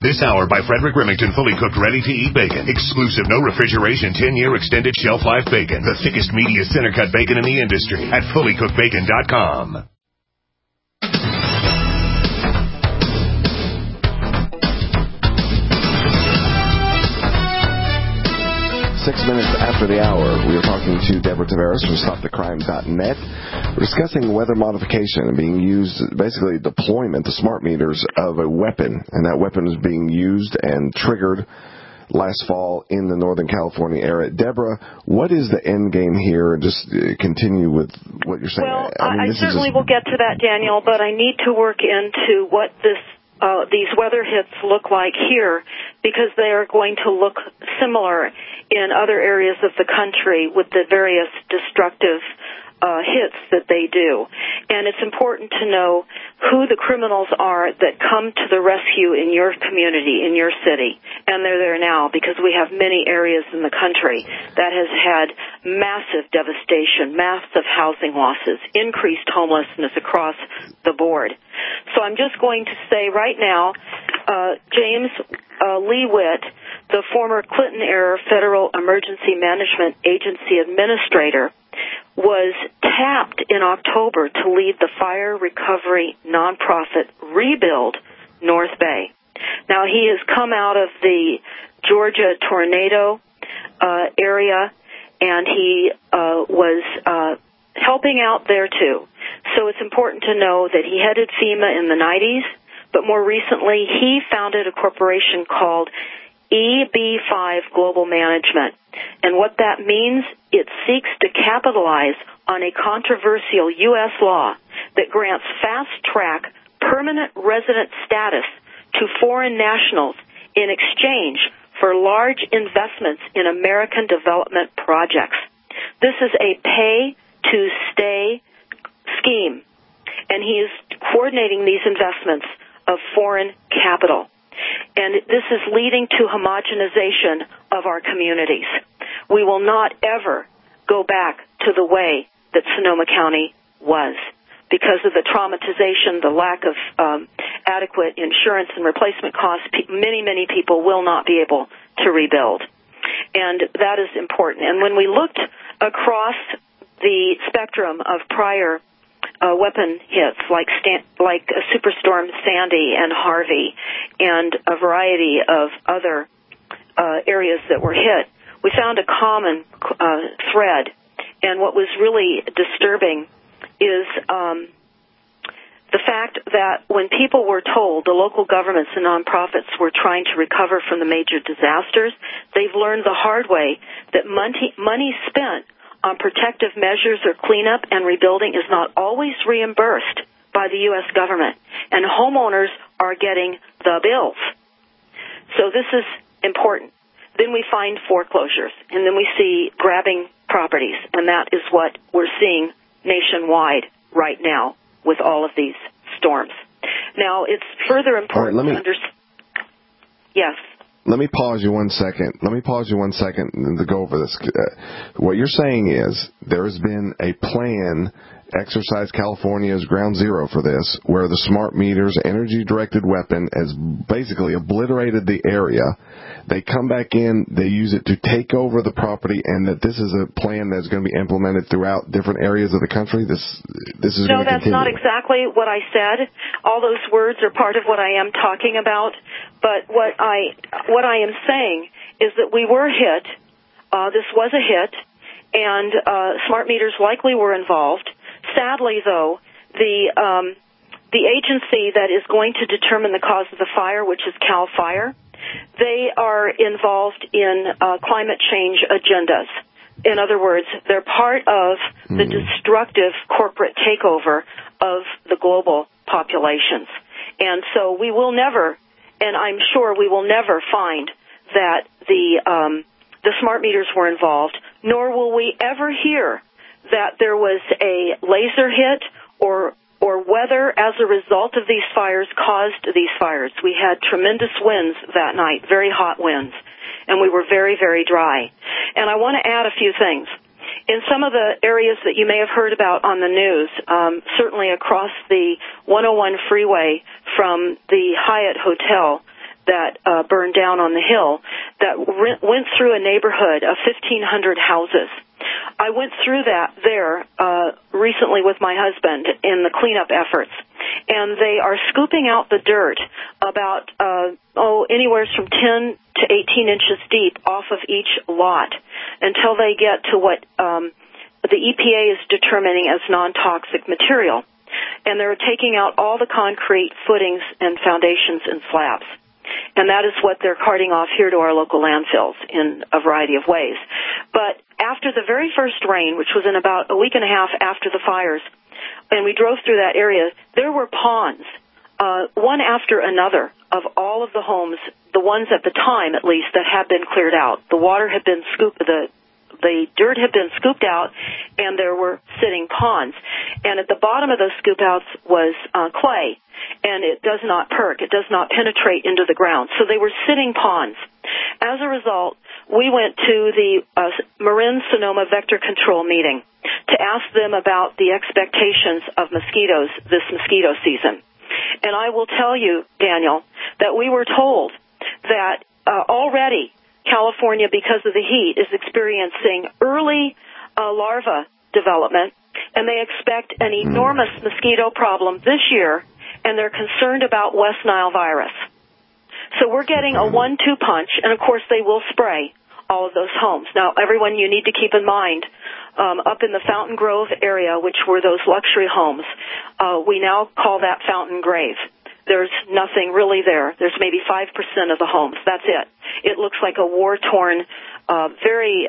This hour by Frederick Remington, fully cooked, ready-to-eat bacon. Exclusive, no refrigeration, 10-year extended shelf life bacon. The thickest, meatiest, center-cut bacon in the industry at fullycookedbacon.com. 6 minutes after the hour, we are talking to Deborah Tavares from StopTheCrime.net. We're discussing weather modification and being used, basically deployment, the smart meters of a weapon. And that weapon is being used and triggered last fall in the Northern California area. Deborah, what is the end game here? Just continue with what you're saying. Well, I certainly will get to that, Daniel, but I need to work into what these weather hits look like here, because they are going to look similar in other areas of the country with the various destructive hits that they do. And it's important to know who the criminals are that come to the rescue in your community, in your city. And they're there now, because we have many areas in the country that has had massive devastation, massive housing losses, increased homelessness across the board. So I'm just going to say right now, James Lee Witt, the former Clinton-era Federal Emergency Management Agency administrator, was tapped in October to lead the fire recovery nonprofit Rebuild North Bay. Now, he has come out of the Georgia tornado area, and he was helping out there, too. So it's important to know that he headed FEMA in the 90s, but more recently he founded a corporation called EB5 Global Management. And what that means, it seeks to capitalize on a controversial U.S. law that grants fast-track permanent resident status to foreign nationals in exchange for large investments in American development projects. This is a pay-to-stay scheme, and he is coordinating these investments of foreign capital. And this is leading to homogenization of our communities. We will not ever go back to the way that Sonoma County was because of the traumatization, the lack of adequate insurance and replacement costs. Many, many people will not be able to rebuild. And that is important. And when we looked across the spectrum of prior weapon hits like Superstorm Sandy and Harvey and a variety of other areas that were hit, we found a common thread. And what was really disturbing is the fact that when people were told, the local governments and nonprofits were trying to recover from the major disasters, they've learned the hard way that money spent on protective measures or cleanup and rebuilding is not always reimbursed by the U.S. government, and homeowners are getting the bills. So this is important. Then we find foreclosures, and then we see grabbing properties, and that is what we're seeing nationwide right now with all of these storms. Now, it's further important to understand. Yes. Let me pause you 1 second. To go over this. What you're saying is there has been a plan, Exercise California is ground zero for this, where the smart meters, energy-directed weapon, has basically obliterated the area. They come back in, they use it to take over the property, and that this is a plan that's going to be implemented throughout different areas of the country? This is going to continue? No, that's not exactly what I said. All those words are part of what I am talking about. But what I am saying is that we were hit. This was a hit, and smart meters likely were involved. Sadly, though, the agency that is going to determine the cause of the fire, which is CAL FIRE, they are involved in climate change agendas. In other words, they're part of the destructive corporate takeover of the global populations. And so we will never, and I'm sure we will never find that the smart meters were involved, nor will we ever hear that there was a laser hit or weather as a result of these fires caused these fires. We had tremendous winds that night, very hot winds, and we were very, very dry. And I want to add a few things. In some of the areas that you may have heard about on the news, certainly across the 101 freeway from the Hyatt Hotel that burned down on the hill that went through a neighborhood of 1,500 houses. I went through that there recently with my husband in the cleanup efforts, and they are scooping out the dirt about anywhere from 10 to 18 inches deep off of each lot until they get to what the EPA is determining as non-toxic material. And they're taking out all the concrete footings and foundations and slabs. And that is what they're carting off here to our local landfills in a variety of ways. But after the very first rain, which was in about a week and a half after the fires, and we drove through that area, there were ponds, one after another, of all of the homes, the ones at the time at least, that had been cleared out. The water had been the dirt had been scooped out, and there were sitting ponds. And at the bottom of those scoop outs was clay, and it does not perk. It does not penetrate into the ground. So they were sitting ponds. As a result, we went to the Marin-Sonoma Vector Control meeting to ask them about the expectations of mosquitoes this mosquito season. And I will tell you, Daniel, that we were told that already California, because of the heat, is experiencing early larva development, and they expect an enormous mosquito problem this year, and they're concerned about West Nile virus. So we're getting a 1-2 punch, and of course they will spray all of those homes. Now, everyone, you need to keep in mind, up in the Fountain Grove area, which were those luxury homes, we now call that Fountain Grave. There's nothing really there. There's maybe 5% of the homes. That's it. It looks like a war-torn, very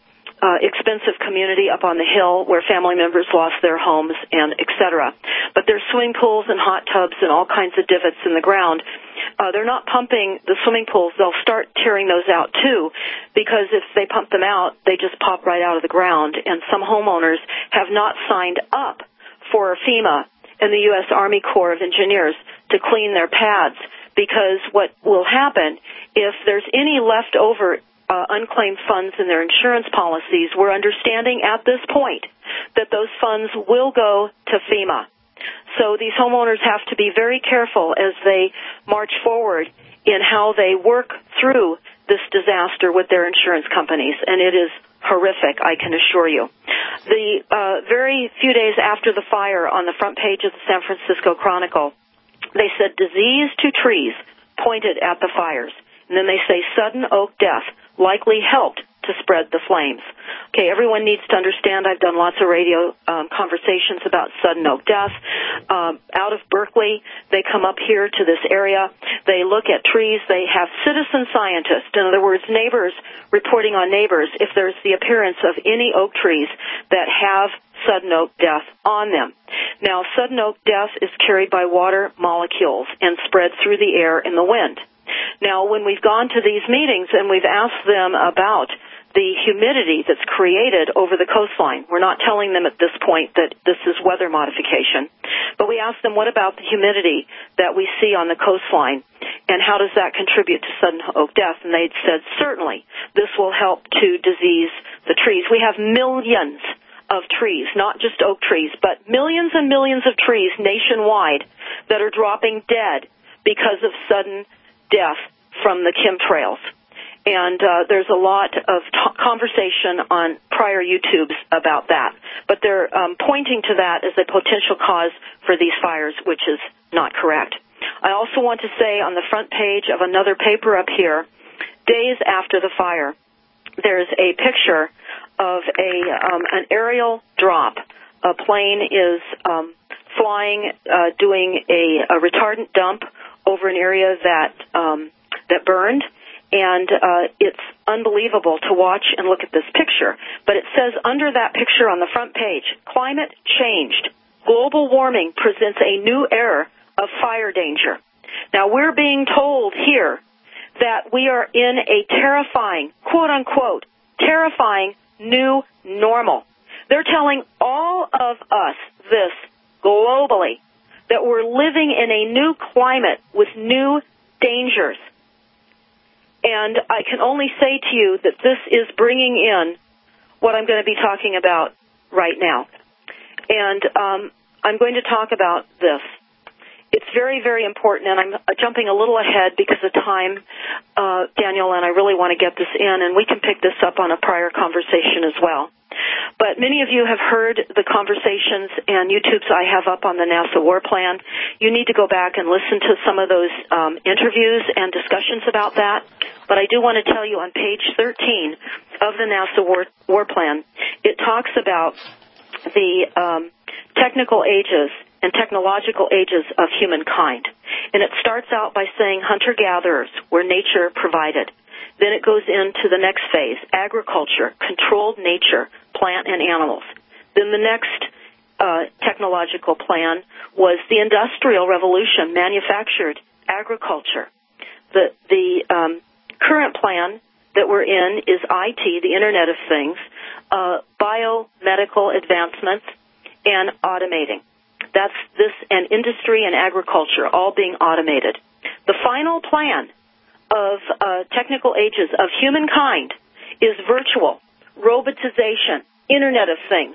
expensive community up on the hill where family members lost their homes and et cetera. But there's swimming pools and hot tubs and all kinds of divots in the ground. They're not pumping the swimming pools. They'll start tearing those out, too, because if they pump them out, they just pop right out of the ground. And some homeowners have not signed up for FEMA and the U.S. Army Corps of Engineers to clean their pads, because what will happen if there's any leftover unclaimed funds in their insurance policies, we're understanding at this point that those funds will go to FEMA. So these homeowners have to be very careful as they march forward in how they work through this disaster with their insurance companies, and it is horrific, I can assure you. The very few days after the fire, on the front page of the San Francisco Chronicle, they said disease to trees pointed at the fires. And then they say sudden oak death likely helped to spread the flames. Okay, everyone needs to understand I've done lots of radio conversations about sudden oak death. Out of Berkeley, they come up here to this area. They look at trees. They have citizen scientists, in other words, neighbors reporting on neighbors if there's the appearance of any oak trees that have sudden oak death on them. Now, sudden oak death is carried by water molecules and spread through the air and the wind. Now, when we've gone to these meetings and we've asked them about the humidity that's created over the coastline, we're not telling them at this point that this is weather modification, but we asked them, what about the humidity that we see on the coastline, and how does that contribute to sudden oak death? And they said, certainly, this will help to disease the trees. We have millions of trees, not just oak trees, but millions and millions of trees nationwide that are dropping dead because of sudden death from the chemtrails. And there's a lot of conversation on prior YouTubes about that. But they're pointing to that as a potential cause for these fires, which is not correct. I also want to say on the front page of another paper up here, days after the fire, there's a picture of an aerial drop. A plane is flying, doing a retardant dump over an area that burned, and it's unbelievable to watch and look at this picture. But it says under that picture on the front page, climate changed. Global warming presents a new era of fire danger. Now, we're being told here that we are in a terrifying, quote-unquote, terrifying new normal. They're telling all of us this globally, that we're living in a new climate with new dangers. And I can only say to you that this is bringing in what I'm going to be talking about right now. And I'm going to talk about this. it's very, very important, and I'm jumping a little ahead because of time, Daniel, and I really want to get this in, and we can pick this up on a prior conversation as well. But many of you have heard the conversations and YouTubes I have up on the NASA War Plan. You need to go back and listen to some of those interviews and discussions about that. But I do want to tell you on page 13 of the NASA War Plan, it talks about the technical ages and technological ages of humankind. And it starts out by saying hunter-gatherers, where nature provided. Then it goes into the next phase, agriculture, controlled nature, plant and animals. Then the next technological plan was the Industrial Revolution, manufactured agriculture. The current plan that we're in is IT, the Internet of Things, biomedical advancements, and automating. That's this, and industry and agriculture all being automated. The final plan of technical ages of humankind is virtual, robotization, Internet of Things,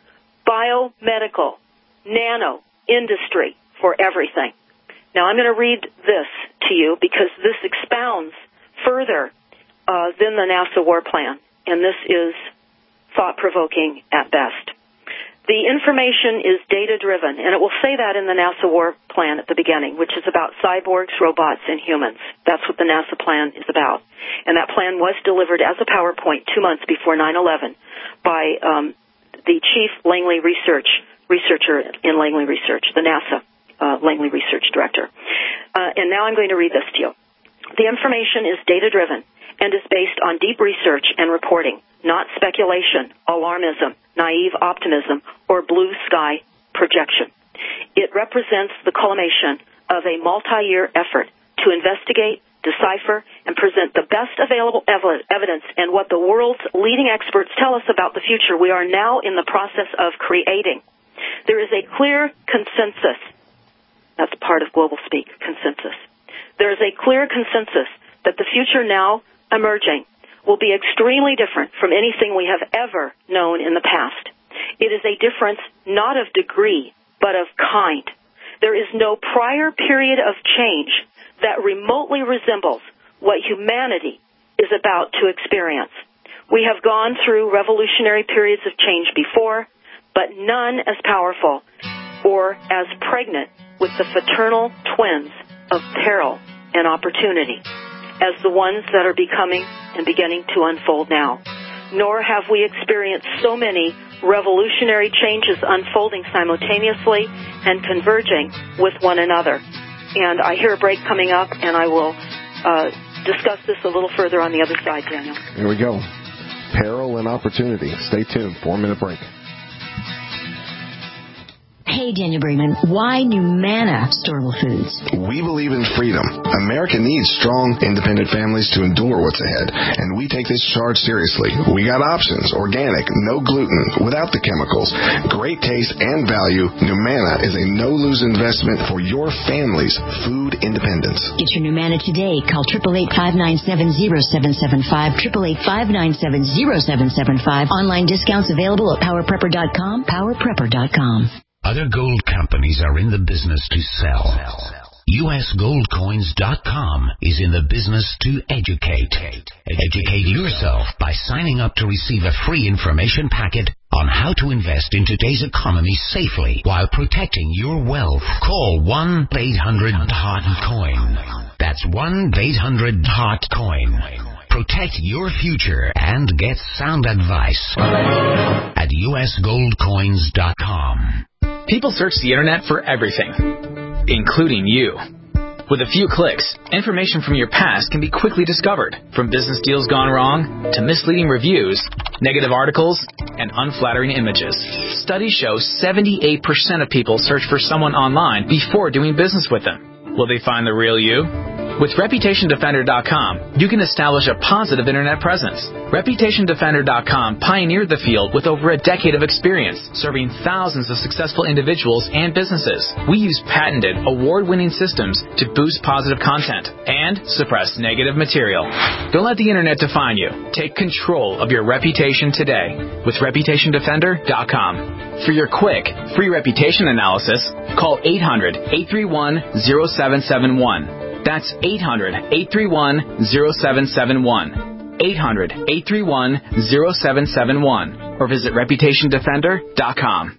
biomedical, nano, industry for everything. Now, I'm going to read this to you because this expounds further than the NASA War Plan, and this is thought-provoking at best. The information is data-driven, and it will say that in the NASA War Plan at the beginning, which is about cyborgs, robots, and humans. That's what the NASA plan is about. And that plan was delivered as a PowerPoint 2 months before 9/11 by the chief Langley researcher in Langley Research, the NASA Langley Research Director. And now I'm going to read this to you. The information is data-driven and is based on deep research and reporting, not speculation, alarmism, naive optimism, or blue sky projection. It represents the culmination of a multi-year effort to investigate, decipher, and present the best available evidence and what the world's leading experts tell us about the future we are now in the process of creating. There is a clear consensus. That's part of global speak, consensus. There is a clear consensus that the future now emerging will be extremely different from anything we have ever known in the past. It is a difference not of degree, but of kind. There is no prior period of change that remotely resembles what humanity is about to experience. We have gone through revolutionary periods of change before, but none as powerful or as pregnant with the fraternal twins of peril and opportunity as the ones that are becoming and beginning to unfold now. Nor have we experienced so many revolutionary changes unfolding simultaneously and converging with one another. And I hear a break coming up, and I will discuss this a little further on the other side, Daniel. Here we go. Peril and opportunity. Stay tuned. 4-minute break. Hey, Daniel Bremen, why Numana Storable Foods? We believe in freedom. America needs strong, independent families to endure what's ahead, and we take this charge seriously. We got options: organic, no gluten, without the chemicals, great taste and value. Numana is a no-lose investment for your family's food independence. Get your Numana today. Call 888-597-0775, 888-597-0775. Online discounts available at PowerPrepper.com, PowerPrepper.com. Other gold companies are in the business to sell. USGoldCoins.com is in the business to educate. Educate yourself by signing up to receive a free information packet on how to invest in today's economy safely while protecting your wealth. Call 1-800-HOT-COIN. That's 1-800-HOT-COIN. Protect your future and get sound advice at USGoldCoins.com. People search the internet for everything, including you. With a few clicks, information from your past can be quickly discovered, from business deals gone wrong to misleading reviews, negative articles, and unflattering images. Studies show 78% of people search for someone online before doing business with them. Will they find the real you? With ReputationDefender.com, you can establish a positive internet presence. ReputationDefender.com pioneered the field with over a decade of experience, serving thousands of successful individuals and businesses. We use patented, award-winning systems to boost positive content and suppress negative material. Don't let the internet define you. Take control of your reputation today with ReputationDefender.com. For your quick, free reputation analysis, call 800-831-0771. That's 800-831-0771. 800-831-0771. Or visit ReputationDefender.com.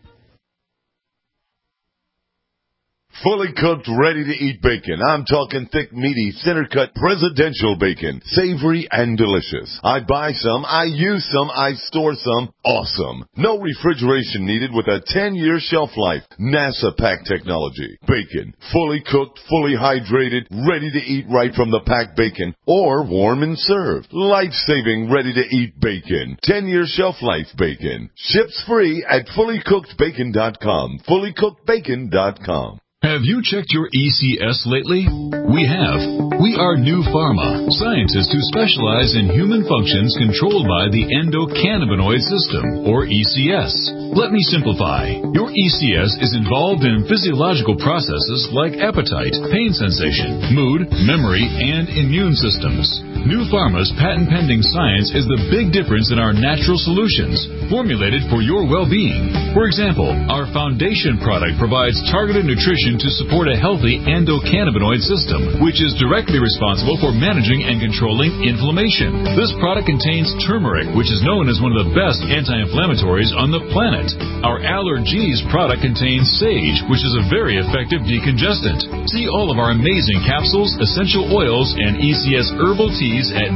Fully cooked, ready-to-eat bacon. I'm talking thick, meaty, center-cut presidential bacon. Savory and delicious. I buy some, I use some, I store some. Awesome. No refrigeration needed with a 10-year shelf life. NASA pack technology. Bacon. Fully cooked, fully hydrated, ready to eat right from the packed bacon. Or warm and served. Life-saving, ready-to-eat bacon. 10-year shelf life bacon. Ships free at fullycookedbacon.com. Fullycookedbacon.com. Have you checked your ECS lately? We have. We are New Pharma, scientists who specialize in human functions controlled by the endocannabinoid system, or ECS. Let me simplify. Your ECS is involved in physiological processes like appetite, pain sensation, mood, memory, and immune systems. New Pharma's patent-pending science is the big difference in our natural solutions, formulated for your well-being. For example, our foundation product provides targeted nutrition to support a healthy endocannabinoid system, which is directly responsible for managing and controlling inflammation. This product contains turmeric, which is known as one of the best anti-inflammatories on the planet. Our Allergies product contains sage, which is a very effective decongestant. See all of our amazing capsules, essential oils, and ECS herbal teas at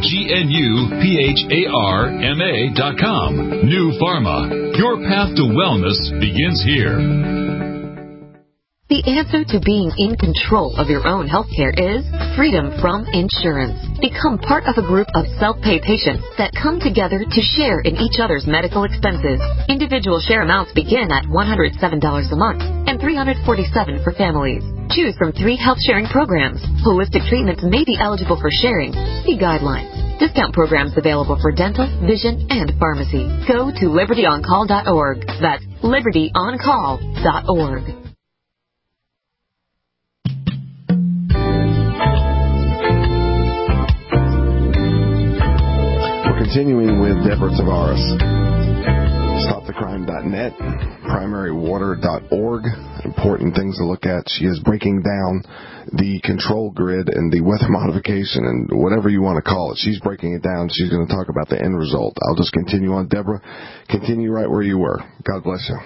GNUPHARMA.com. New Pharma. Your path to wellness begins here. The answer to being in control of your own healthcare is freedom from insurance. Become part of a group of self-pay patients that come together to share in each other's medical expenses. Individual share amounts begin at $107 a month and $347 for families. Choose from 3 health-sharing programs. Holistic treatments may be eligible for sharing. See guidelines. Discount programs available for dental, vision, and pharmacy. Go to libertyoncall.org. That's libertyoncall.org. Continuing with Deborah Tavares. StopTheCrime.net, PrimaryWater.org. Important things to look at. She is breaking down the control grid and the weather modification and whatever you want to call it. She's breaking it down. She's going to talk about the end result. I'll just continue on. Deborah, continue right where you were. God bless you.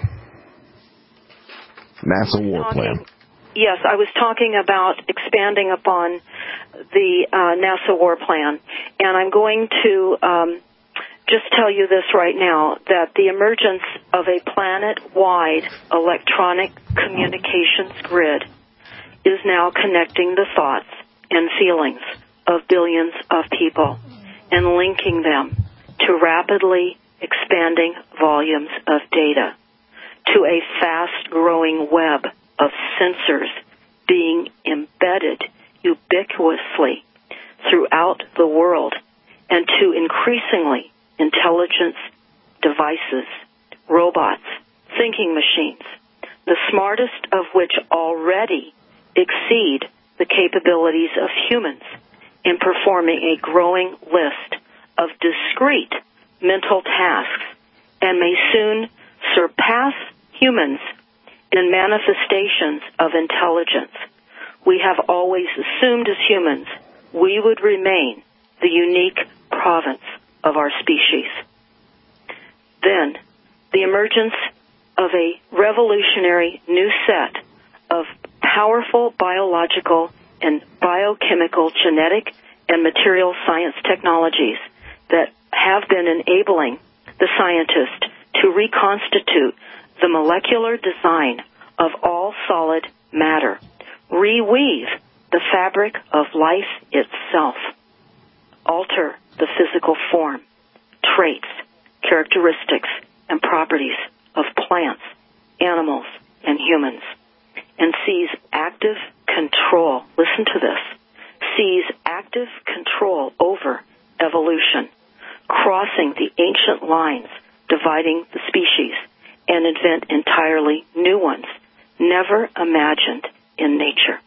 NASA War Plan. Yes, I was talking about expanding upon the NASA War Plan, and I'm going to just tell you this right now, that the emergence of a planet-wide electronic communications grid is now connecting the thoughts and feelings of billions of people and linking them to rapidly expanding volumes of data, to a fast-growing web of sensors being embedded ubiquitously throughout the world, and to increasingly intelligence devices, robots, thinking machines, the smartest of which already exceed the capabilities of humans in performing a growing list of discrete mental tasks, and may soon surpass humans in manifestations of intelligence. We have always assumed as humans we would remain the unique province of our species. Then, the emergence of a revolutionary new set of powerful biological and biochemical, genetic, and material science technologies that have been enabling the scientist to reconstitute the molecular design of all solid matter, reweave the fabric of life itself, alter the physical form, traits, characteristics, and properties of plants, animals, and humans, and seize active control, listen to this, seize active control over evolution, crossing the ancient lines dividing the species, and invent entirely new ones, never imagined in nature.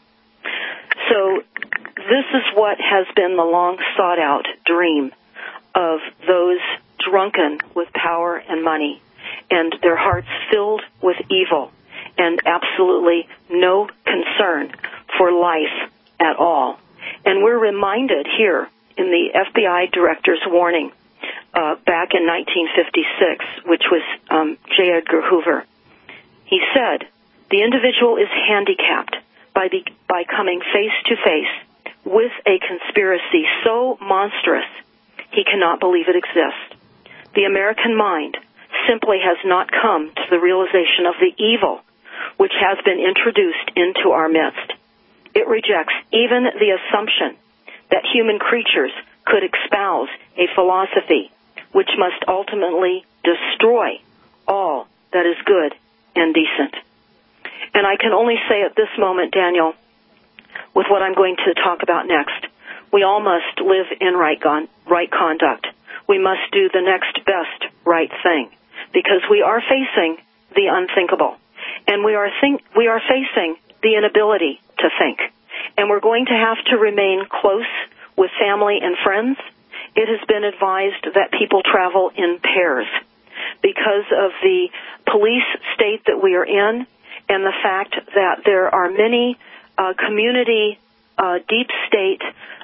So this is what has been the long sought-out dream of those drunken with power and money, and their hearts filled with evil, and absolutely no concern for life at all. And we're reminded here in the FBI director's warning back in 1956, which was J. Edgar Hoover. He said, the individual is handicapped by coming face to face with a conspiracy so monstrous he cannot believe it exists. The American mind simply has not come to the realization of the evil which has been introduced into our midst. It rejects even the assumption that human creatures could espouse a philosophy which must ultimately destroy all that is good and decent. And I can only say at this moment, Daniel, with what I'm going to talk about next, we all must live in right conduct. We must do the next best right thing, because we are facing the unthinkable, and we are facing the inability to think. And we're going to have to remain close with family and friends. It has been advised that people travel in pairs because of the police state that we are in, and the fact that there are many community deep state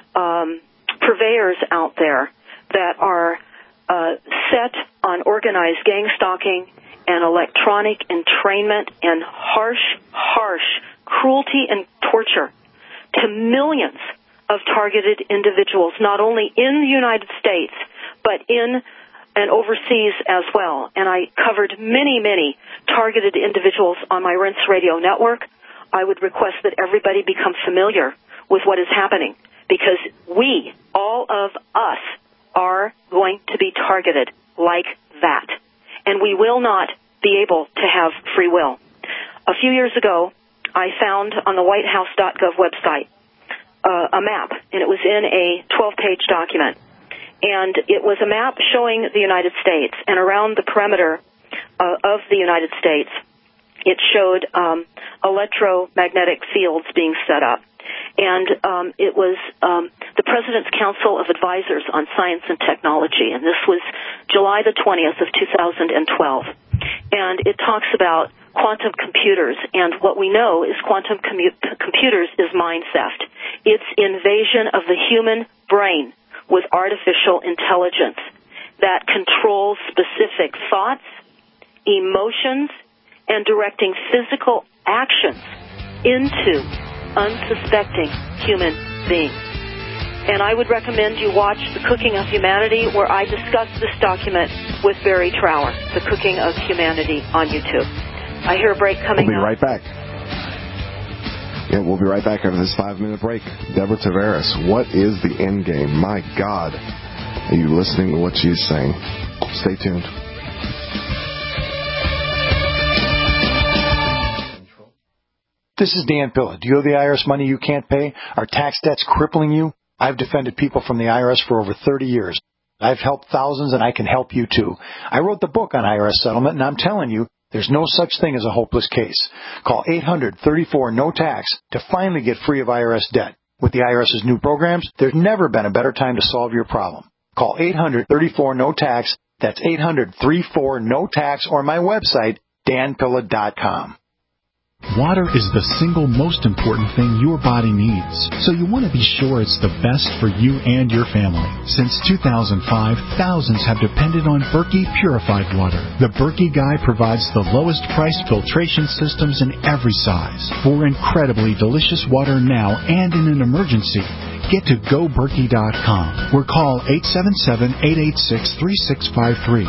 purveyors out there that are set on organized gang stalking and electronic entrainment and harsh cruelty and torture to millions of targeted individuals, not only in the United States, but in and overseas as well. And I covered many targeted individuals on my Rinse Radio network. I would request that everybody become familiar with what is happening, because we, all of us, are going to be targeted like that. And we will not be able to have free will. A few years ago, I found on the whitehouse.gov website a map, and it was in a 12-page document. And it was a map showing the United States, and around the perimeter of the United States, it showed electromagnetic fields being set up. And it was the President's Council of Advisors on Science and Technology, and this was July the 20th of 2012. And it talks about quantum computers, and what we know is quantum computers is mind theft. It's invasion of the human brain with artificial intelligence that controls specific thoughts, emotions, and directing physical actions into unsuspecting human beings. And I would recommend you watch The Cooking of Humanity, where I discuss this document with Barry Trower, The Cooking of Humanity, on YouTube. I hear a break coming up. We'll be right back. Yeah, we'll be right back after this 5-minute break. Deborah Tavares, what is the end game? My God, are you listening to what she's saying? Stay tuned. This is Dan Pilla. Do you owe the IRS money you can't pay? Are tax debts crippling you? I've defended people from the IRS for over 30 years. I've helped thousands, and I can help you too. I wrote the book on IRS settlement, and I'm telling you, there's no such thing as a hopeless case. Call 800-34-NO-TAX to finally get free of IRS debt. With the IRS's new programs, there's never been a better time to solve your problem. Call 800-34-NO-TAX. That's 800-34-NO-TAX, or my website, danpilla.com. Water is the single most important thing your body needs, so you want to be sure it's the best for you and your family. Since 2005, thousands have depended on Berkey purified water. The Berkey Guy provides the lowest priced filtration systems in every size. For incredibly delicious water now and in an emergency, get to GoBerkey.com or call 877-886-3653.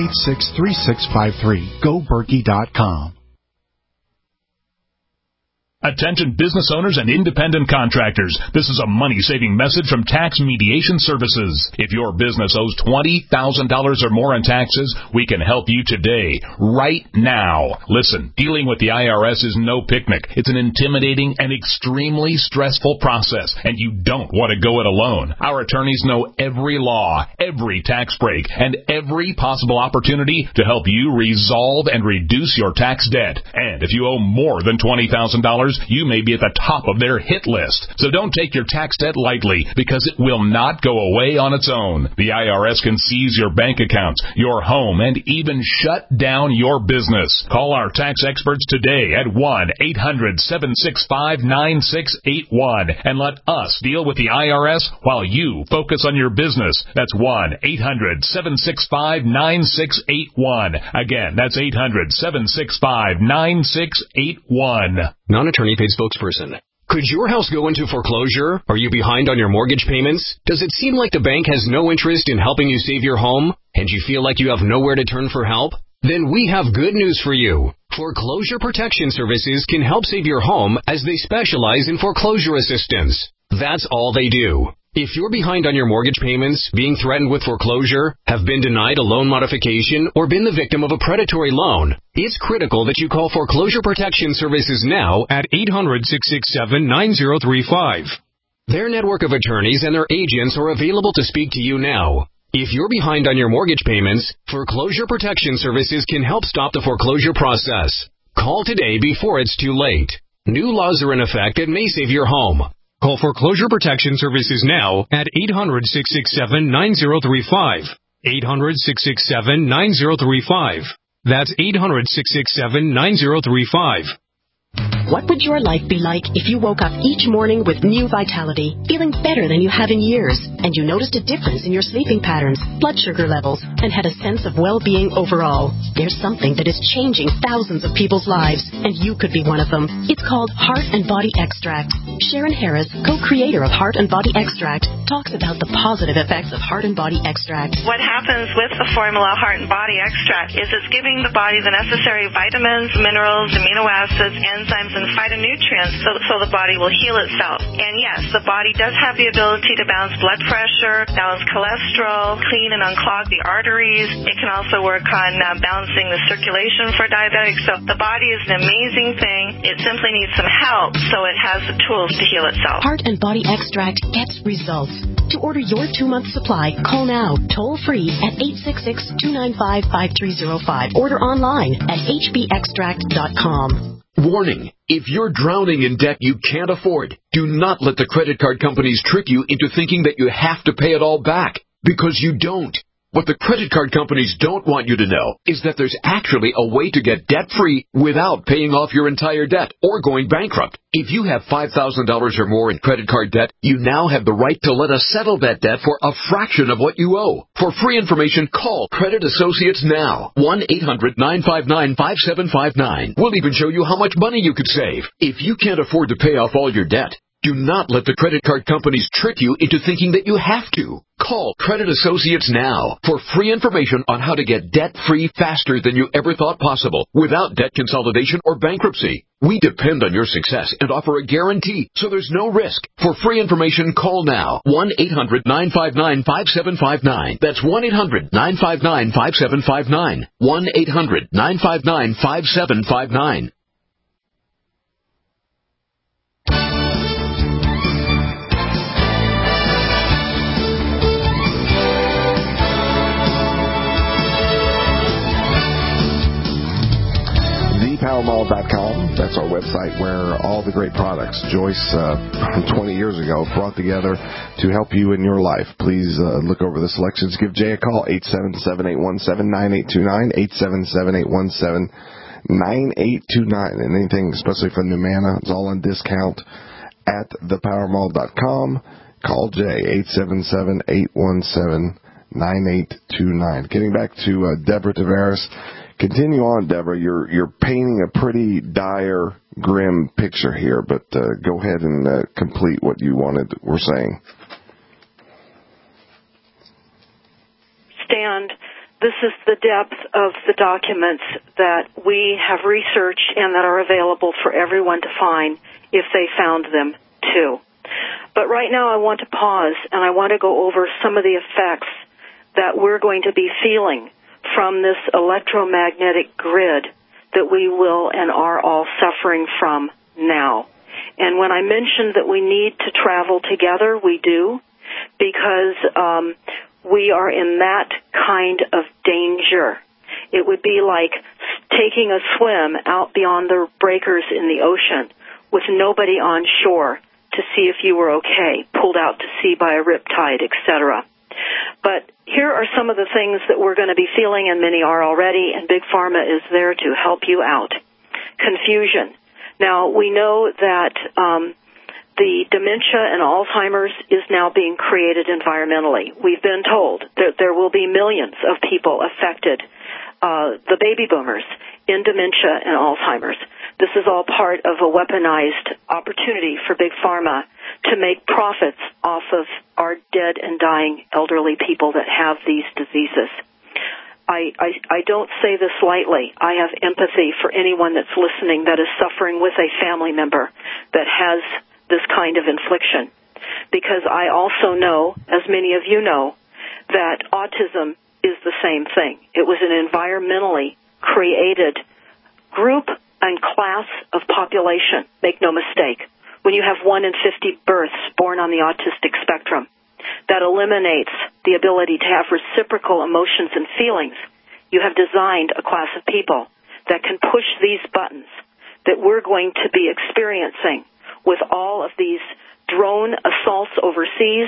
877-886-3653. GoBerkey.com. Attention business owners and independent contractors. This is a money-saving message from Tax Mediation Services. If your business owes $20,000 or more in taxes, we can help you today, right now. Listen, dealing with the IRS is no picnic. It's an intimidating and extremely stressful process, and you don't want to go it alone. Our attorneys know every law, every tax break, and every possible opportunity to help you resolve and reduce your tax debt. And if you owe more than $20,000, you may be at the top of their hit list. So don't take your tax debt lightly, because it will not go away on its own. The IRS can seize your bank accounts, your home, and even shut down your business. Call our tax experts today at 1-800-765-9681 and let us deal with the IRS while you focus on your business. That's 1-800-765-9681. Again, that's 800-765-9681. Non-attorney paid spokesperson. Could your house go into foreclosure? Are you behind on your mortgage payments? Does it seem like the bank has no interest in helping you save your home? And you feel like you have nowhere to turn for help? Then we have good news for you. Foreclosure Protection Services can help save your home, as they specialize in foreclosure assistance. That's all they do. If you're behind on your mortgage payments, being threatened with foreclosure, have been denied a loan modification, or been the victim of a predatory loan, it's critical that you call Foreclosure Protection Services now at 800-667-9035. Their network of attorneys and their agents are available to speak to you now. If you're behind on your mortgage payments, Foreclosure Protection Services can help stop the foreclosure process. Call today before it's too late. New laws are in effect that may save your home. Call Foreclosure Protection Services now at 800-667-9035. 800-667-9035. That's 800-667-9035. What would your life be like if you woke up each morning with new vitality, feeling better than you have in years, and you noticed a difference in your sleeping patterns, blood sugar levels, and had a sense of well-being overall? There's something that is changing thousands of people's lives, and you could be one of them. It's called Heart and Body Extract. Sharon Harris, co-creator of Heart and Body Extract, talks about the positive effects of Heart and Body Extract. What happens with the formula Heart and Body Extract is it's giving the body the necessary vitamins, minerals, amino acids, enzymes, and phytonutrients so the body will heal itself. And yes, the body does have the ability to balance blood pressure, balance cholesterol, clean and unclog the arteries. It can also work on balancing the circulation for diabetics. So the body is an amazing thing. It simply needs some help, so it has the tools to heal itself. Heart and Body Extract gets results. To order your 2-month supply, call now, toll free at 866-295-5305. Order online at hbextract.com. Warning, if you're drowning in debt you can't afford, do not let the credit card companies trick you into thinking that you have to pay it all back, because you don't. What the credit card companies don't want you to know is that there's actually a way to get debt-free without paying off your entire debt or going bankrupt. If you have $5,000 or more in credit card debt, you now have the right to let us settle that debt for a fraction of what you owe. For free information, call Credit Associates now. 1-800-959-5759. We'll even show you how much money you could save. If you can't afford to pay off all your debt, do not let the credit card companies trick you into thinking that you have to. Call Credit Associates now for free information on how to get debt-free faster than you ever thought possible without debt consolidation or bankruptcy. We depend on your success and offer a guarantee, so there's no risk. For free information, call now. 1-800-959-5759. That's 1-800-959-5759. 1-800-959-5759. ThePowerMall.com. That's our website where all the great products Joyce, 20 years ago, brought together to help you in your life. Please look over the selections. Give Jay a call, 877-817-9829, 877-817-9829. And anything, especially for Numana, it's all on discount at ThePowerMall.com. Call Jay, 877-817-9829. Getting back to Deborah Tavares. Continue on, Deborah. You're painting a pretty dire, grim picture here, but go ahead and complete what you were saying. Stan, this is the depth of the documents that we have researched and that are available for everyone to find. if they found them too. But right now I want to pause and I want to go over some of the effects that we're going to be feeling from this electromagnetic grid that we will and are all suffering from now. And when I mentioned that we need to travel together, we do, because we are in that kind of danger. It would be like taking a swim out beyond the breakers in the ocean with nobody on shore to see if you were okay, pulled out to sea by a riptide, etc. But here are some of the things that we're going to be feeling, and many are already, and Big Pharma is there to help you out. Confusion. Now, we know that the dementia and Alzheimer's is now being created environmentally. We've been told that there will be millions of people affected, the baby boomers, in dementia and Alzheimer's. This is all part of a weaponized opportunity for Big Pharma to make profits off of our dead and dying elderly people that have these diseases. I don't say this lightly. I have empathy for anyone that's listening that is suffering with a family member that has this kind of infliction, because I also know, as many of you know, that autism is the same thing. It was an environmentally created group and class of population. Make no mistake. When you have 1 in 50 births born on the autistic spectrum, that eliminates the ability to have reciprocal emotions and feelings. You have designed a class of people that can push these buttons that we're going to be experiencing with all of these drone assaults overseas,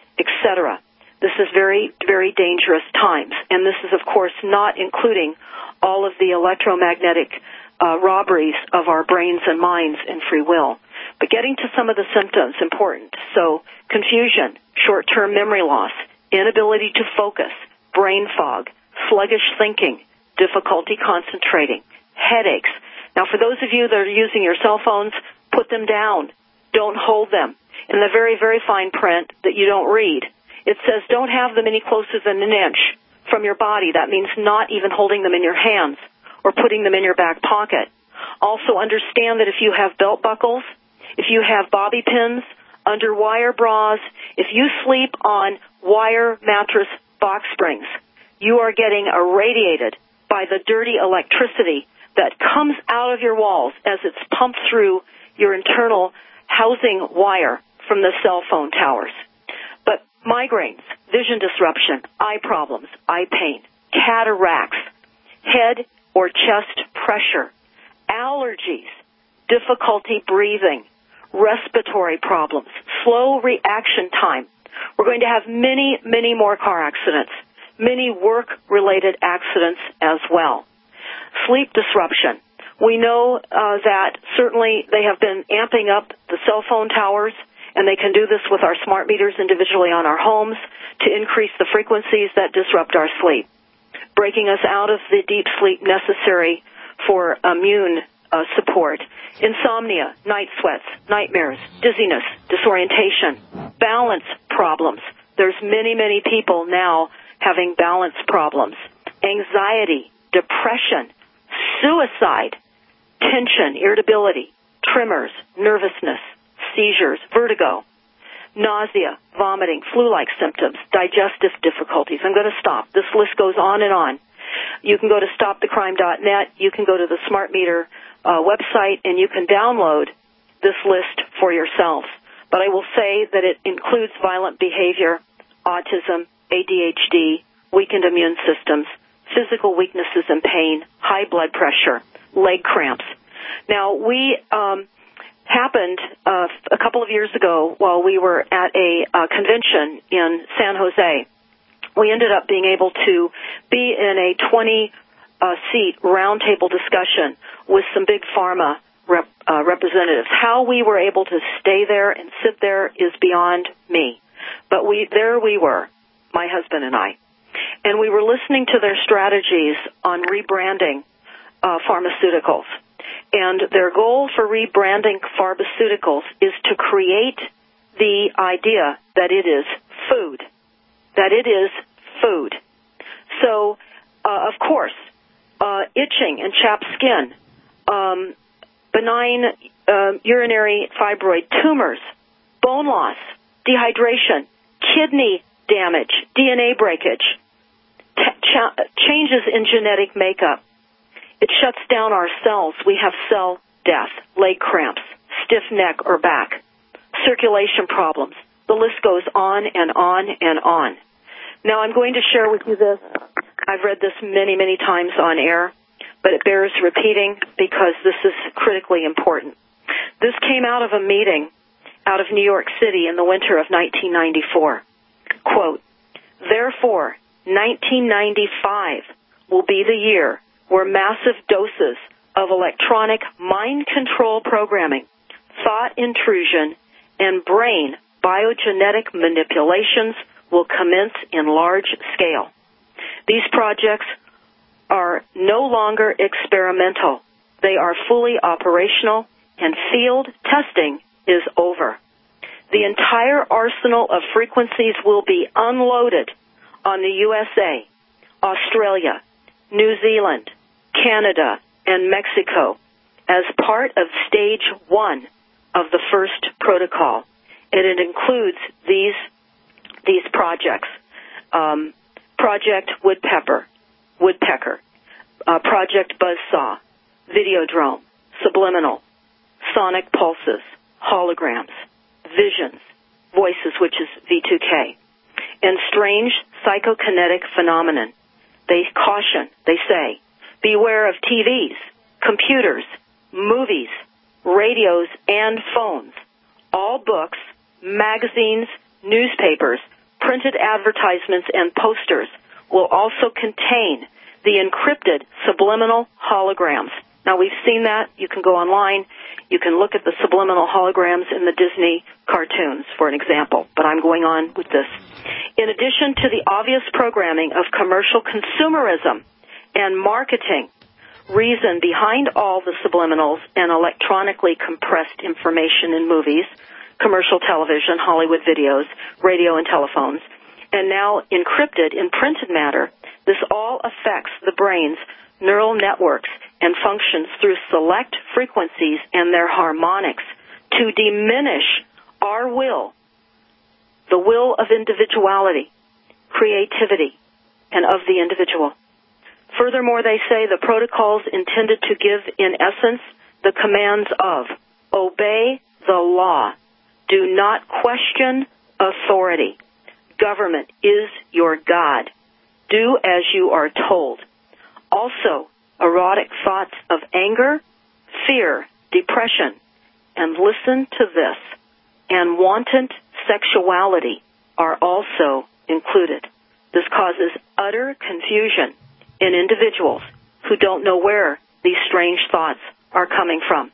etc. This is very, very dangerous times. And this is, of course, not including all of the electromagnetic robberies of our brains and minds and free will. But getting to some of the symptoms, important. So, confusion, short-term memory loss, inability to focus, brain fog, sluggish thinking, difficulty concentrating, headaches. Now, for those of you that are using your cell phones, put them down. Don't hold them. In the very, very fine print that you don't read, it says don't have them any closer than an inch from your body. That means not even holding them in your hands or putting them in your back pocket. Also understand that if you have belt buckles, if you have bobby pins, under wire bras, if you sleep on wire mattress box springs, you are getting irradiated by the dirty electricity that comes out of your walls as it's pumped through your internal housing wire from the cell phone towers. But migraines, vision disruption, eye problems, eye pain, cataracts, head or chest pressure, allergies, difficulty breathing, respiratory problems, slow reaction time. We're going to have many, many more car accidents, many work-related accidents as well. Sleep disruption. We know that certainly they have been amping up the cell phone towers, and they can do this with our smart meters individually on our homes to increase the frequencies that disrupt our sleep, breaking us out of the deep sleep necessary for immune support. Insomnia, night sweats, nightmares, dizziness, disorientation, balance problems. There's many, many people now having balance problems. Anxiety, depression, suicide, tension, irritability, tremors, nervousness, seizures, vertigo, nausea, vomiting, flu-like symptoms, digestive difficulties. I'm going to stop. This list goes on and on. You can go to stopthecrime.net. You can go to the Smart Meter website, and you can download this list for yourselves. But I will say that it includes violent behavior, autism, ADHD, weakened immune systems, physical weaknesses and pain, high blood pressure, leg cramps. Now, we happened a couple of years ago while we were at a convention in San Jose. We ended up being able to be in a 20-seat roundtable discussion with some big pharma representatives. How we were able to stay there and sit there is beyond me. But there we were, my husband and I. And we were listening to their strategies on rebranding pharmaceuticals. And their goal for rebranding pharmaceuticals is to create the idea that it is food. That it is food. So, of course, itching and chapped skin, benign urinary fibroid tumors, bone loss, dehydration, kidney damage, DNA breakage, changes in genetic makeup. It shuts down our cells. We have cell death, leg cramps, stiff neck or back, circulation problems. The list goes on and on and on. Now, I'm going to share with you this. I've read this many, many times on air, but it bears repeating because this is critically important. This came out of a meeting out of New York City in the winter of 1994. Quote, therefore, 1995 will be the year where massive doses of electronic mind control programming, thought intrusion, and brain biogenetic manipulations will commence in large scale. These projects are no longer experimental. They are fully operational, and field testing is over. The entire arsenal of frequencies will be unloaded on the USA, Australia, New Zealand, Canada, and Mexico as part of stage 1 of the first protocol. And it includes these projects. Project Woodpecker, Project Buzzsaw, Videodrome, Subliminal, Sonic Pulses, Holograms, Visions, Voices, which is V2K, and Strange Psychokinetic Phenomenon. They caution, they say, beware of TVs, computers, movies, radios, and phones. All books, magazines, newspapers, printed advertisements, and posters will also contain the encrypted subliminal holograms. Now, we've seen that. You can go online. You can look at the subliminal holograms in the Disney cartoons, for an example, but I'm going on with this. In addition to the obvious programming of commercial consumerism and marketing, reason behind all the subliminals and electronically compressed information in movies, commercial television, Hollywood videos, radio and telephones, and now encrypted in printed matter, this all affects the brain's neural networks and functions through select frequencies and their harmonics to diminish our will, the will of individuality, creativity, and of the individual. Furthermore, they say the protocols intended to give, in essence, the commands of obey the law, do not question authority. Government is your God. Do as you are told. Also, erotic thoughts of anger, fear, depression, and listen to this, and wanton sexuality are also included. This causes utter confusion in individuals who don't know where these strange thoughts are coming from.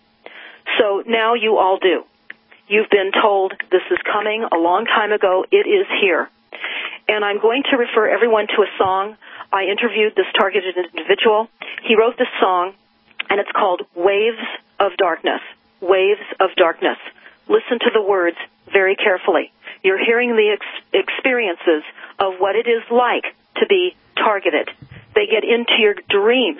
So now you all do. You've been told this is coming a long time ago. It is here. And I'm going to refer everyone to a song. I interviewed this targeted individual. He wrote this song, and it's called Waves of Darkness. Waves of Darkness. Listen to the words very carefully. You're hearing the experiences of what it is like to be targeted. They get into your dreams.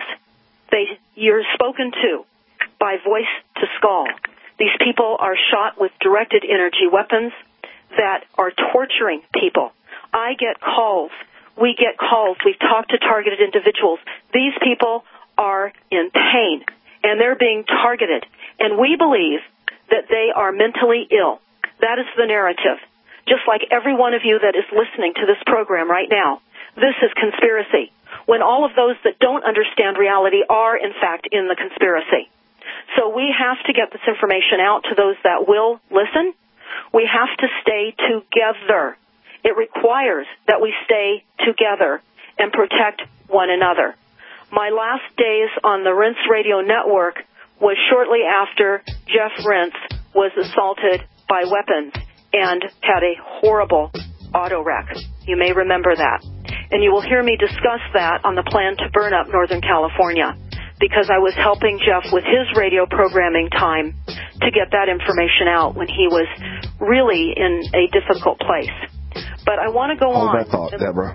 You're spoken to by voice to skull. These people are shot with directed energy weapons that are torturing people. I get calls. We get calls. We've talked to targeted individuals. These people are in pain, and they're being targeted. And we believe that they are mentally ill. That is the narrative. Just like every one of you that is listening to this program right now, this is conspiracy, when all of those that don't understand reality are, in fact, in the conspiracy. So we have to get this information out to those that will listen. We have to stay together. It requires that we stay together and protect one another. My last days on the Rinse Radio Network was shortly after Jeff Rinse was assaulted by weapons and had a horrible auto wreck. You may remember that. And you will hear me discuss that on the plan to burn up Northern California, because I was helping Jeff with his radio programming time to get that information out when he was really in a difficult place. But I want to go on. Hold that thought, Deborah.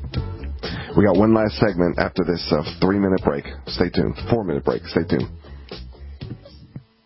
We got one last segment after this 3-minute break. Stay tuned. 4-minute break. Stay tuned.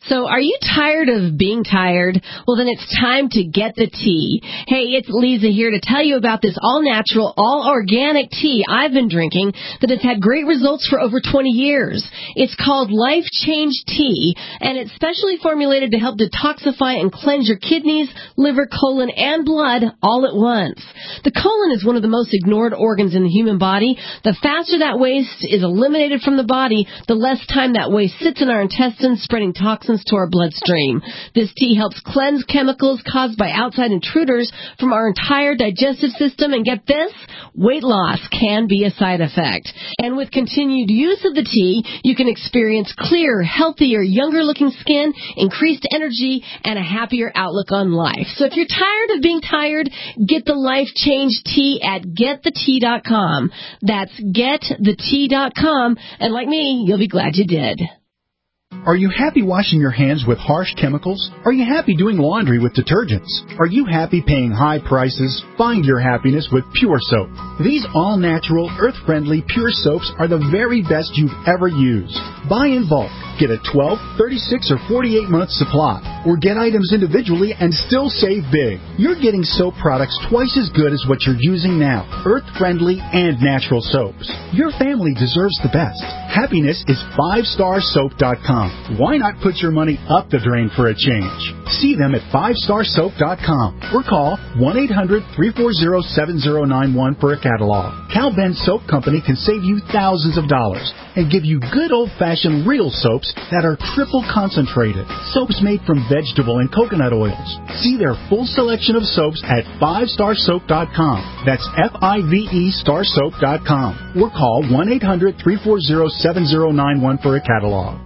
So are you tired of being tired? Well, then it's time to get the tea. Hey, it's Lisa here to tell you about this all-natural, all-organic tea I've been drinking that has had great results for over 20 years. It's called Life Change Tea, and it's specially formulated to help detoxify and cleanse your kidneys, liver, colon, and blood all at once. The colon is one of the most ignored organs in the human body. The faster that waste is eliminated from the body, the less time that waste sits in our intestines, spreading toxins to our bloodstream. This tea helps cleanse chemicals caused by outside intruders from our entire digestive system, and get this, weight loss can be a side effect. And with continued use of the tea, you can experience clearer, healthier, younger-looking skin, increased energy, and a happier outlook on life. So if you're tired of being tired, get the Life Change Tea at getthetea.com. That's getthetea.com, and like me, you'll be glad you did. Are you happy washing your hands with harsh chemicals? Are you happy doing laundry with detergents? Are you happy paying high prices? Find your happiness with Pure Soap. These all-natural, earth-friendly Pure Soaps are the very best you've ever used. Buy in bulk. Get a 12, 36, or 48-month supply. Or get items individually and still save big. You're getting soap products twice as good as what you're using now. Earth-friendly and natural soaps. Your family deserves the best. Happiness is 5starsoap.com. Why not put your money up the drain for a change? See them at 5starsoap.com or call 1-800-340-7091 for a catalog. Cal Ben Soap Company can save you thousands of dollars and give you good old-fashioned real soaps that are triple concentrated. Soaps made from vegetable and coconut oils. See their full selection of soaps at 5starsoap.com. That's F-I-V-E starsoap.com. Or call 1-800-340-7091 for a catalog.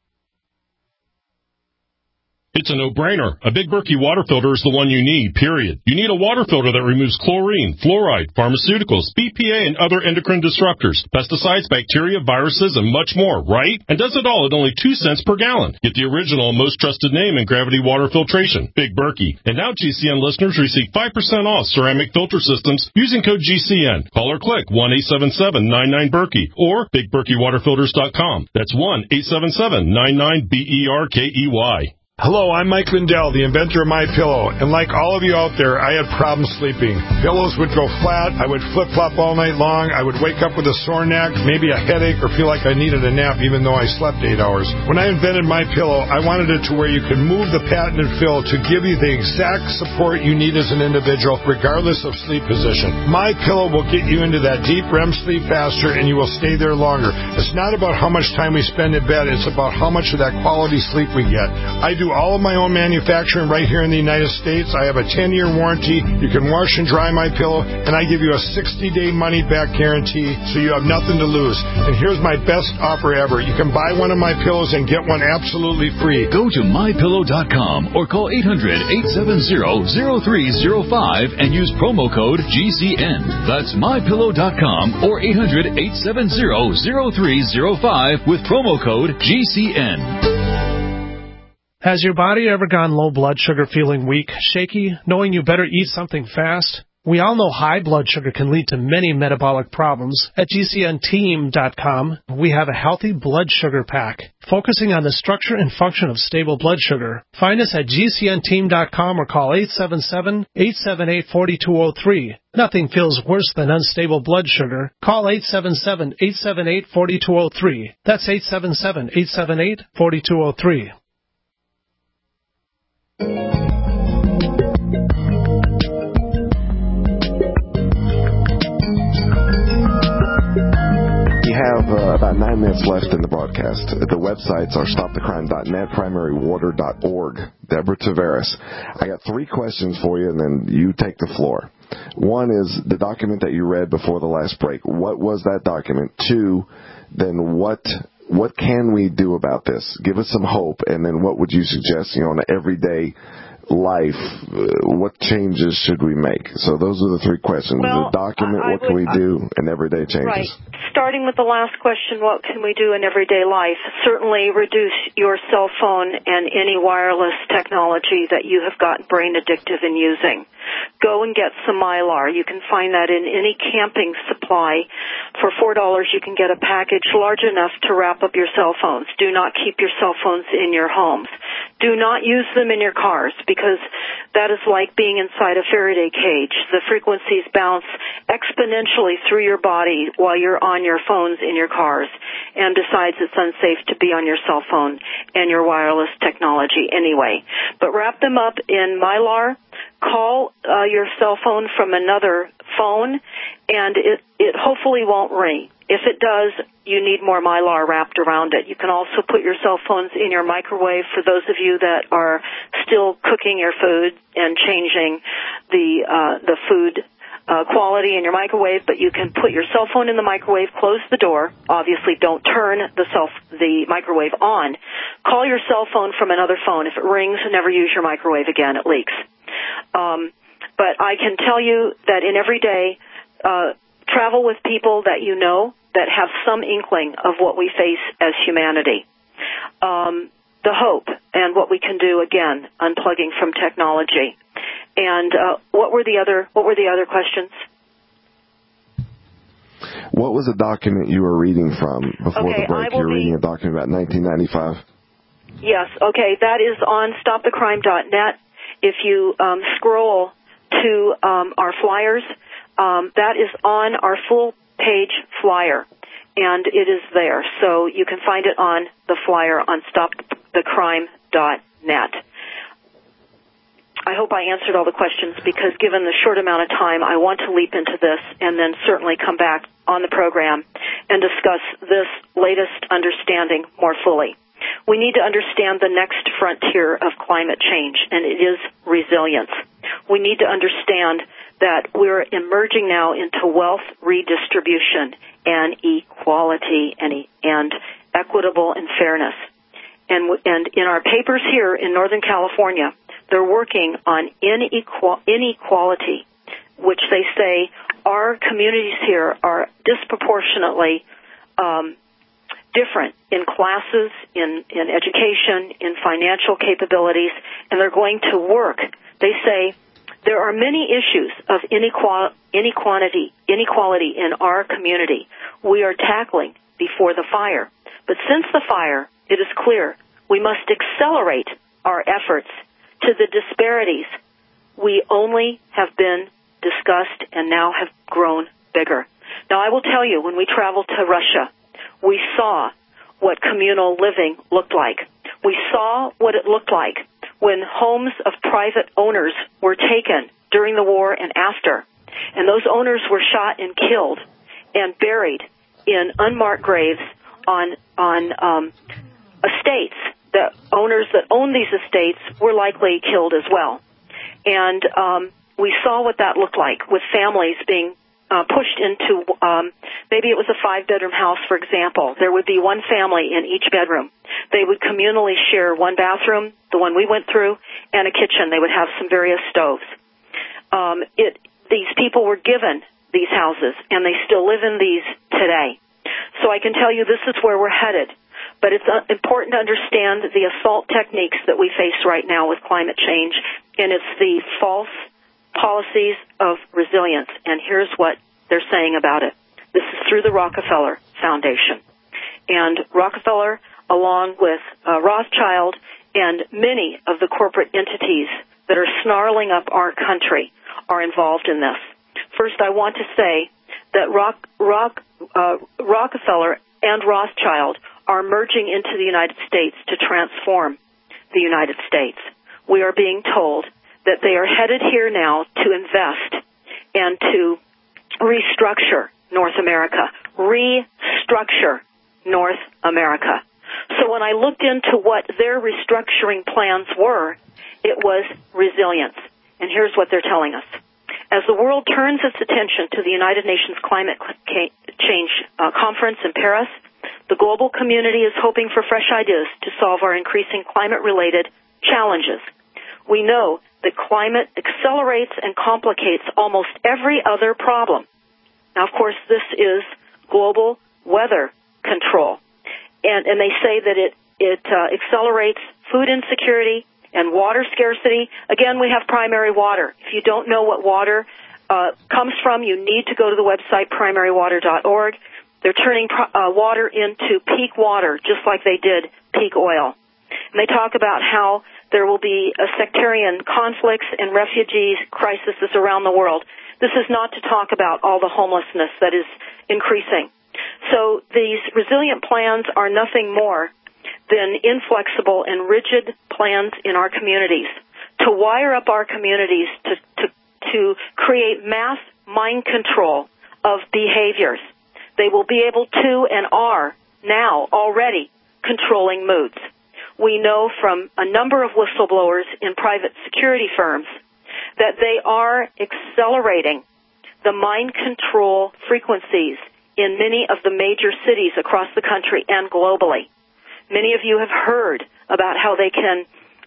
It's a no-brainer. A Big Berkey water filter is the one you need, period. You need a water filter that removes chlorine, fluoride, pharmaceuticals, BPA, and other endocrine disruptors, pesticides, bacteria, viruses, and much more, right? And does it all at only 2 cents per gallon. Get the original, most trusted name in gravity water filtration, Big Berkey. And now GCN listeners receive 5% off ceramic filter systems using code GCN. Call or click 1-877-99-BERKEY or BigBerkeyWaterFilters.com. That's 1-877-99-BERKEY. Hello, I'm Mike Lindell, the inventor of MyPillow, and like all of you out there, I had problems sleeping. Pillows would go flat, I would flip-flop all night long, I would wake up with a sore neck, maybe a headache, or feel like I needed a nap even though I slept 8 hours. When I invented MyPillow, I wanted it to where you could move the patented fill to give you the exact support you need as an individual, regardless of sleep position. MyPillow will get you into that deep REM sleep faster, and you will stay there longer. It's not about how much time we spend in bed, it's about how much of that quality sleep we get. I do all of my own manufacturing right here in the United States. I have a 10-year warranty. You can wash and dry my pillow, and I give you a 60-day money-back guarantee, so you have nothing to lose. And here's my best offer ever. You can buy one of my pillows and get one absolutely free. Go to MyPillow.com or call 800-870-0305 and use promo code GCN. That's MyPillow.com or 800-870-0305 with promo code GCN. Has your body ever gone low blood sugar, feeling weak, shaky, knowing you better eat something fast? We all know high blood sugar can lead to many metabolic problems. At GCNteam.com, we have a healthy blood sugar pack, focusing on the structure and function of stable blood sugar. Find us at GCNteam.com or call 877-878-4203. Nothing feels worse than unstable blood sugar. Call 877-878-4203. That's 877-878-4203. We have about 9 minutes left in the broadcast. The websites are stopthecrime.net, primarywater.org. Deborah Tavares. I got 3 questions for you, and then you take the floor. One is the document that you read before the last break. What was that document? 2, then what can we do about this? Give us some hope, and then what would you suggest, on an everyday life, what changes should we make? So those are the 3 questions. Well, the document, what can we do, and everyday changes. Right. Starting with the last question, what can we do in everyday life? Certainly reduce your cell phone and any wireless technology that you have gotten brain addictive in using. Go and get some Mylar. You can find that in any camping supply. For $4, you can get a package large enough to wrap up your cell phones. Do not keep your cell phones in your homes. Do not use them in your cars because that is like being inside a Faraday cage. The frequencies bounce exponentially through your body while you're on your phones in your cars. And besides, it's unsafe to be on your cell phone and your wireless technology anyway. But wrap them up in Mylar. Call your cell phone from another phone, and it hopefully won't ring. If it does, you need more Mylar wrapped around it. You can also put your cell phones in your microwave for those of you that are still cooking your food and changing the food quality in your microwave, but you can put your cell phone in the microwave, close the door. Obviously, don't turn the microwave on. Call your cell phone from another phone. If it rings, never use your microwave again. It leaks. But I can tell you that in every day, travel with people that you know that have some inkling of what we face as humanity. The hope and what we can do, again, unplugging from technology. And what were the other questions? What was the document you were reading from before the break? You were reading a document about 1995. Yes. Okay. That is on stopthecrime.net. If you scroll to our flyers, that is on our full-page flyer, and it is there. So you can find it on the flyer on stopthecrime.net. I hope I answered all the questions because given the short amount of time, I want to leap into this and then certainly come back on the program and discuss this latest understanding more fully. We need to understand the next frontier of climate change, and it is resilience. We need to understand that we're emerging now into wealth redistribution and equality and equitable and fairness. And in our papers here in Northern California, they're working on inequality, which they say our communities here are disproportionately different in classes, in education, in financial capabilities, and they're going to work. They say there are many issues of inequality in our community we are tackling before the fire. But since the fire, it is clear we must accelerate our efforts to the disparities we only have been discussed and now have grown bigger. Now, I will tell you, when we traveled to Russia, we saw what communal living looked like. We saw what it looked like when homes of private owners were taken during the war and after, and those owners were shot and killed and buried in unmarked graves on estates. The owners that owned these estates were likely killed as well. And we saw what that looked like with families being pushed into, maybe it was a 5-bedroom house, for example. There would be one family in each bedroom. They would communally share one bathroom, the one we went through, and a kitchen. They would have some various stoves. These people were given these houses, and they still live in these today. So I can tell you this is where we're headed. But it's important to understand the assault techniques that we face right now with climate change, and it's the false policies of resilience. And here's what they're saying about it. This is through the Rockefeller Foundation. And Rockefeller, along with Rothschild and many of the corporate entities that are snarling up our country, are involved in this. First, I want to say that Rockefeller and Rothschild are merging into the United States to transform the United States. We are being told that they are headed here now to invest and to restructure North America. Restructure North America. So when I looked into what their restructuring plans were, it was resilience. And here's what they're telling us. As the world turns its attention to the United Nations Climate Change Conference in Paris, the global community is hoping for fresh ideas to solve our increasing climate-related challenges. We know that climate accelerates and complicates almost every other problem. Now, of course, this is global weather control. And they say that it accelerates food insecurity and water scarcity. Again, we have primary water. If you don't know what water comes from, you need to go to the website primarywater.org. They're turning water into peak water, just like they did peak oil. And they talk about how there will be sectarian conflicts and refugee crises around the world. This is not to talk about all the homelessness that is increasing. So these resilient plans are nothing more than inflexible and rigid plans in our communities to wire up our communities to create mass mind control of behaviors. They will be able to and are now already controlling moods. We know from a number of whistleblowers in private security firms that they are accelerating the mind control frequencies in many of the major cities across the country and globally. Many of you have heard about how they can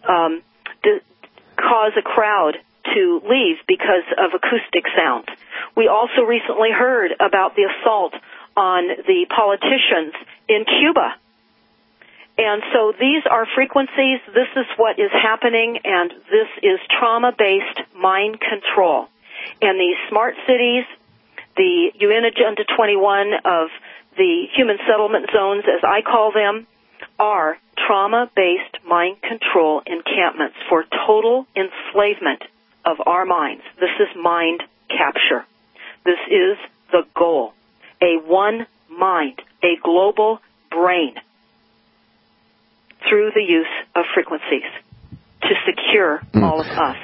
cause a crowd to leave because of acoustic sound. We also recently heard about the assault on the politicians in Cuba. And so these are frequencies, this is what is happening, and this is trauma-based mind control. And these smart cities, the UN Agenda 21 of the human settlement zones, as I call them, are trauma-based mind control encampments for total enslavement of our minds. This is mind capture. This is the goal. A one mind, a global brain, through the use of frequencies to secure all of us.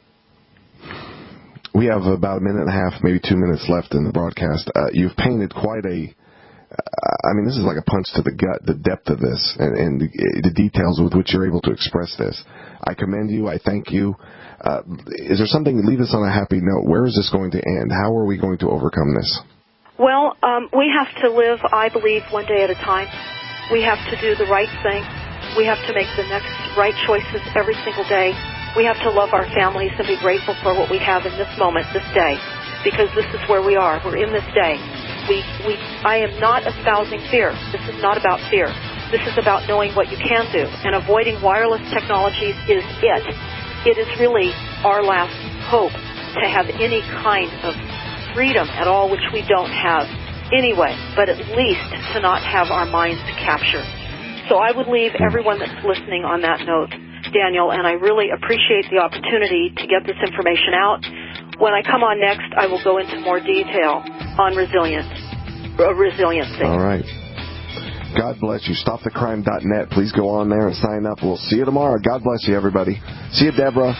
We have about a minute and a half, maybe 2 minutes left in the broadcast. You've painted quite a... this is like a punch to the gut, the depth of this, and the details with which you're able to express this. I commend you. I thank you. Is there something, leave us on a happy note. Where is this going to end? How are we going to overcome this? Well, we have to live, I believe, one day at a time. We have to do the right thing. We have to make the next right choices every single day. We have to love our families and be grateful for what we have in this moment, this day, because this is where we are. We're in this day. I am not espousing fear. This is not about fear. This is about knowing what you can do, and avoiding wireless technologies is it. It is really our last hope to have any kind of freedom at all, which we don't have anyway, but at least to not have our minds captured. So I would leave everyone that's listening on that note, Daniel, and I really appreciate the opportunity to get this information out. When I come on next, I will go into more detail on resiliency. All right. God bless you. StopTheCrime.net. Please go on there and sign up. We'll see you tomorrow. God bless you, everybody. See you, Deborah.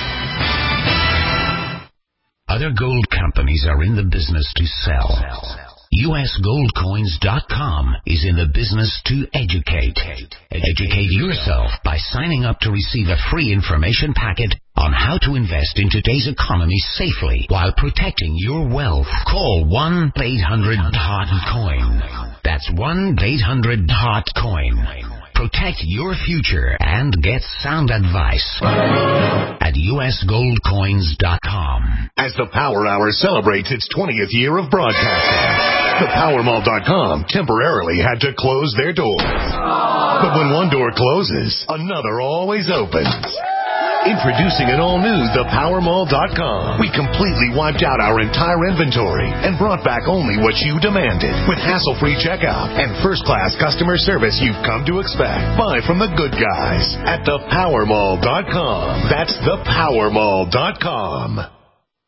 Other gold companies are in the business to sell. USGoldCoins.com is in the business to educate. Educate yourself by signing up to receive a free information packet on how to invest in today's economy safely while protecting your wealth. Call 1-800-HOT-COIN. That's 1-800-HOT-COIN. Protect your future and get sound advice at USGoldCoins.com. As the Power Hour celebrates its 20th year of broadcasting, thepowermall.com temporarily had to close their doors. But when one door closes, another always opens. Introducing an all-new thepowermall.com. We completely wiped out our entire inventory and brought back only what you demanded with hassle-free checkout and first-class customer service you've come to expect. Buy from the good guys at thepowermall.com. That's thepowermall.com.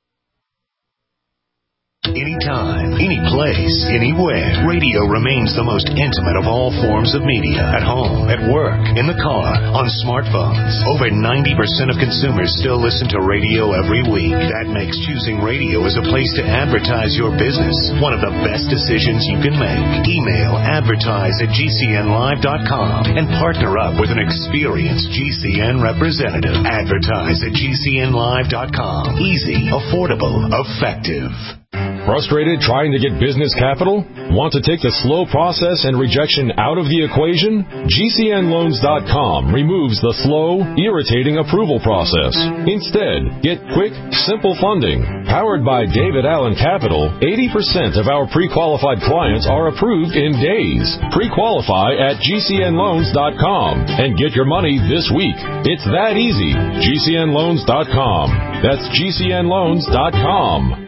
Anytime, any place, anywhere, radio remains the most intimate of all forms of media. At home, at work, in the car, on smartphones. Over 90% of consumers still listen to radio every week. That makes choosing radio as a place to advertise your business one of the best decisions you can make. Email advertise@gcnlive.com and partner up with an experienced GCN representative. Advertise@gcnlive.com. Easy, affordable, effective. Frustrated trying to get business capital? Want to take the slow process and rejection out of the equation? GCNloans.com removes the slow, irritating approval process. Instead, get quick, simple funding. Powered by David Allen Capital, 80% of our pre-qualified clients are approved in days. Pre-qualify at GCNloans.com and get your money this week. It's that easy. GCNloans.com. That's GCNloans.com.